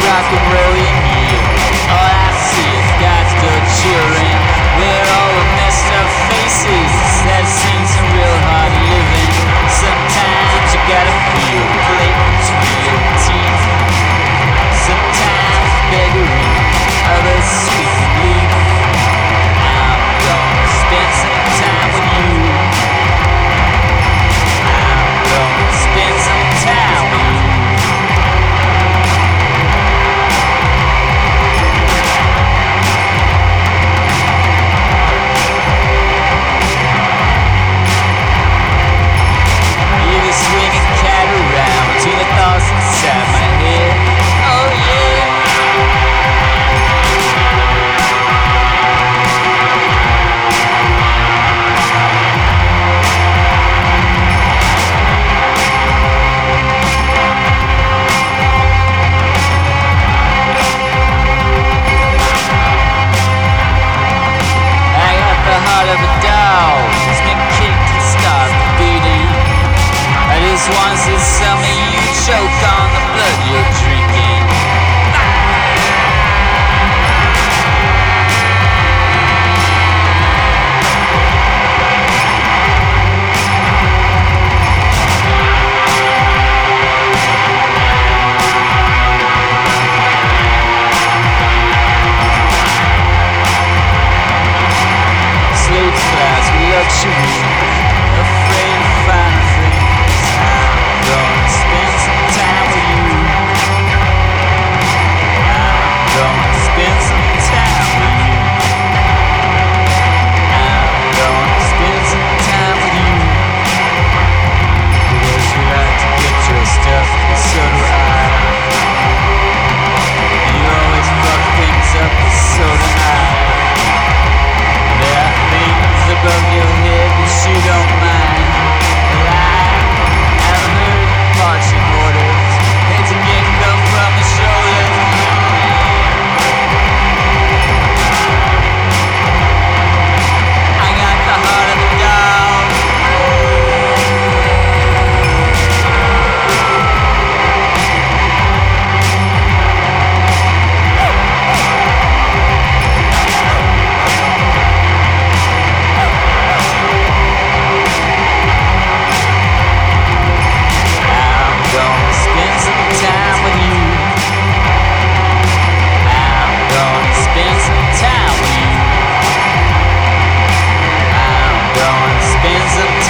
rock and roll in you. All I see is God's still cheering. We're all a messed up faces that seen some real hard living. Sometimes you gotta feel plate between your teeth. Sometimes beggary, others sweet relief. I'm gonna spend some time with you. I'm gonna spend some time with you. Swing a cat around between the thoughts inside my head. Oh yeah. I got the heart of a dog. It's been kicked and starved beating. I just want to see some of you choke on the blood you're drinking. Slave class luxury, afraid to find a friend. Gonna spend some time with you. I'm gonna spend some time with you. I'm gonna spend some time with you. Because you like to get your stuff, and so do I. You always fuck things up, and so do I. There are things above your head that you don't mind. Marching orders, it's a gift up from the shoulders. I got the heart of the dog. Spend some